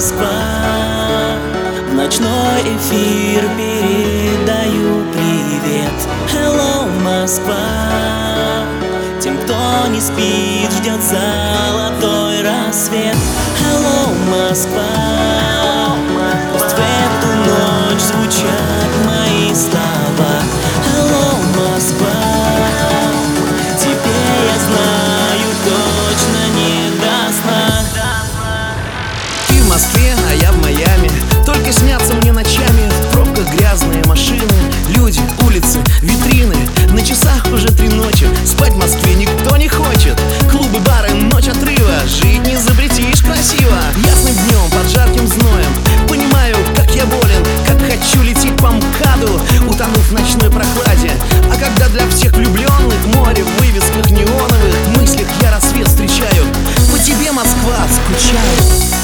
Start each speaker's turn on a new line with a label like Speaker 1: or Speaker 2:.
Speaker 1: Москва. В ночной эфир передаю привет. Hello, Москва. Тем, кто не спит, ждет золотой рассвет. Hello, Москва. Пусть в эту ночь звучат мои слова. Hello, Москва. Теперь я знаю, точно не до сна.
Speaker 2: Ты в Москве, а я в Майами. Только снятся мне ночами. В пробках грязные машины, люди, улицы, витрины. На часах уже 3 ночи. Спать в Москве никто не хочет. Клубы, бары, ночь отрыва. Жить не запретишь красиво. Ясным днем, под жарким зноем. Понимаю, как я болен, как хочу лететь по МКАДу, утонув в ночной прохладе. А когда для всех влюбленных море в вывесках неоновых мыслях я рассвет встречаю. По тебе, Москва, скучаю.